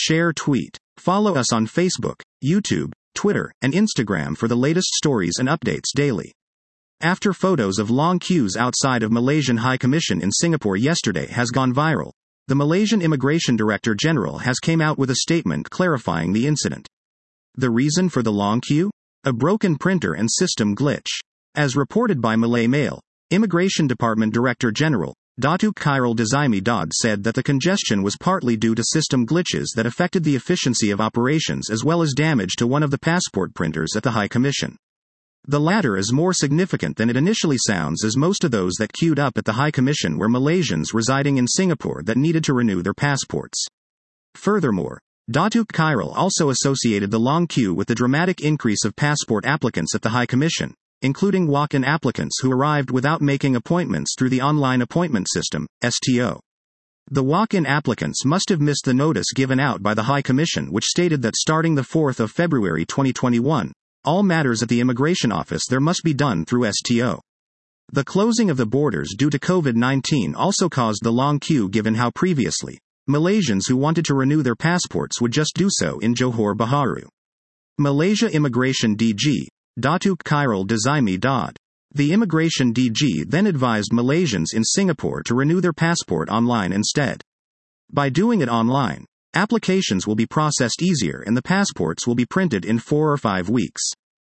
Share tweet. Follow us on Facebook, YouTube, Twitter, and Instagram for the latest stories and updates daily. After photos of long queues outside of Malaysian High Commission in Singapore yesterday has gone viral, the Malaysian Immigration Director General has came out with a statement clarifying the incident. The reason for the long queue? A broken printer and system glitch. As reported by Malay Mail, Immigration Department Director General, Datuk Khairul Dzaimee Daud said that the congestion was partly due to system glitches that affected the efficiency of operations as well as damage to one of the passport printers at the High Commission. The latter is more significant than it initially sounds, as most of those that queued up at the High Commission were Malaysians residing in Singapore that needed to renew their passports. Furthermore, Datuk Khairul also associated the long queue with the dramatic increase of passport applicants at the High Commission, including walk-in applicants who arrived without making appointments through the online appointment system, STO. The walk-in applicants must have missed the notice given out by the High Commission, which stated that starting the 4th of February 2021, all matters at the Immigration Office there must be done through STO. The closing of the borders due to COVID-19 also caused the long queue, given how previously, Malaysians who wanted to renew their passports would just do so in Johor Bahru. Malaysia Immigration DG, Datuk Khairul Dzaimee Daud. The Immigration DG then advised Malaysians in Singapore to renew their passport online instead. By doing it online, applications will be processed easier and the passports will be printed in 4 or 5 weeks.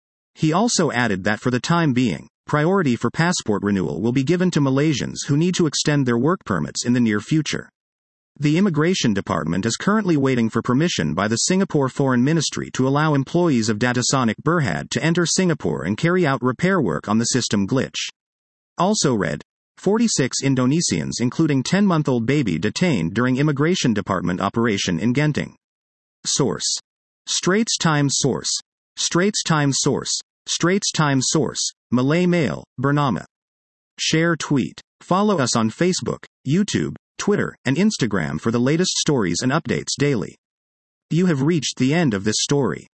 He also added that for the time being, priority for passport renewal will be given to Malaysians who need to extend their work permits in the near future. The Immigration Department is currently waiting for permission by the Singapore Foreign Ministry to allow employees of Datasonic Berhad to enter Singapore and carry out repair work on the system glitch. Also read, 46 Indonesians including 10-month-old baby detained during Immigration Department operation in Genting. Source. Straits Times Source. Straits Times Source. Straits Times Source. Malay Mail, Bernama. Share tweet. Follow us on Facebook, YouTube, Twitter, and Instagram for the latest stories and updates daily. You have reached the end of this story.